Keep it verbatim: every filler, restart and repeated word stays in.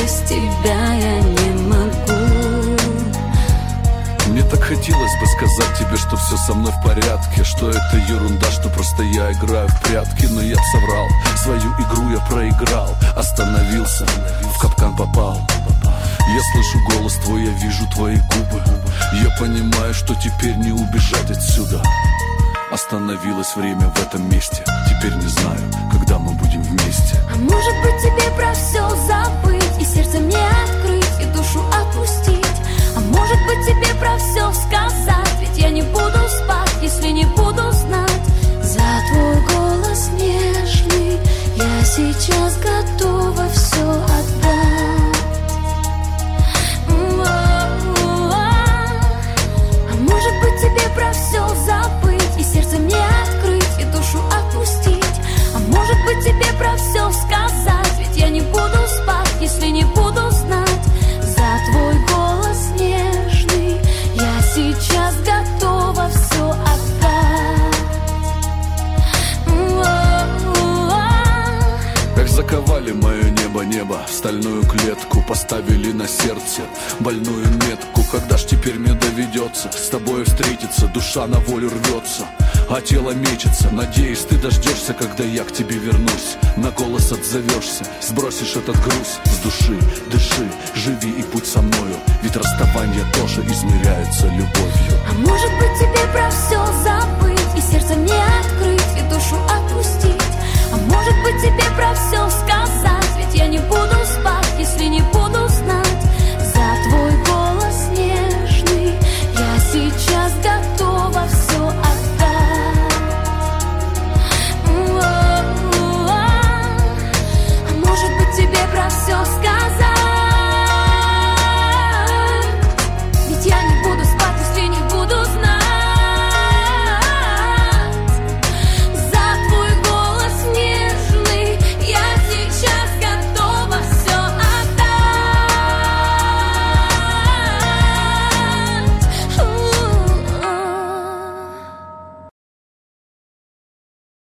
без тебя я не могу. Мне так хотелось бы сказать тебе, что все со мной в порядке, что это ерунда, что просто я играю в прятки. Но я б соврал, свою игру я проиграл. Остановился, в капкан попал. Я слышу голос твой, я вижу твои губы. Я понимаю, что теперь не убежать отсюда. Остановилось время в этом месте. Теперь не знаю, когда мы будем вместе. А может быть тебе про все забыть, и сердце мне открыть, и душу отпустить. А может быть тебе про все сказать, ведь я не буду спать, если не буду знать. За твой голос нежный я сейчас готова все отдать. А может быть тебе про все забыть, и сердце мне открыть, и душу отпустить. А может быть тебе про все сказать, ведь я не буду спать, если не буду знать. За твой голос нежный я сейчас готова все отдать. Как заковали мое небо, небо в стальную клетку, поставили на сердце больную метку. Когда ж теперь мне доведется с тобой встретиться? Душа на волю рвется, а тело мечется. Надеюсь, ты дождешься, когда я к тебе вернусь. На голос отзовешься, сбросишь этот груз с души. Дыши, живи и будь со мною, ведь расставание тоже измеряется любовью. А может быть тебе про все забыть, и сердце мне открыть, и душу отпустить. А может быть тебе про все сказать,